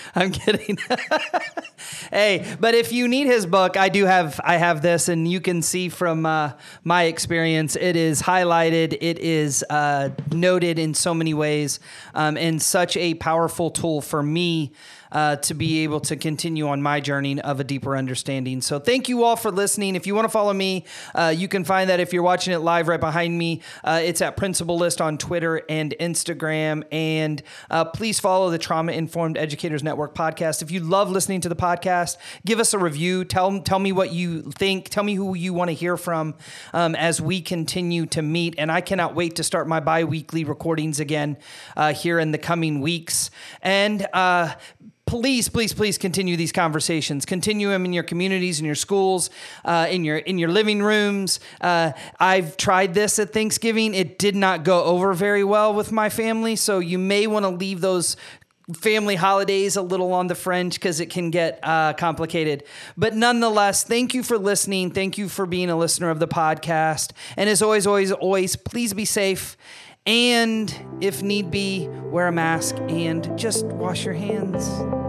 Hey, but if you need his book, I have this, and you can see from my experience, it is highlighted. It is noted in so many ways, and such a powerful tool for me to be able to continue on my journey of a deeper understanding. So thank you all for listening. If you want to follow me, you can find that if you're watching it live right behind me. It's at Principal List on Twitter and Instagram. And please follow the Trauma Informed Educators Network podcast. If you love listening to the podcast, give us a review. Tell me what you think. Tell me who you want to hear from as we continue to meet. And I cannot wait to start my bi-weekly recordings again here in the coming weeks. And please continue these conversations. Continue them in your communities, in your schools, in your living rooms. I've tried this at Thanksgiving. It did not go over very well with my family, so you may want to leave those family holidays a little on the fringe because it can get complicated. But nonetheless, thank you for listening. Thank you for being a listener of the podcast. And as always, please be safe. And if need be, wear a mask and just wash your hands.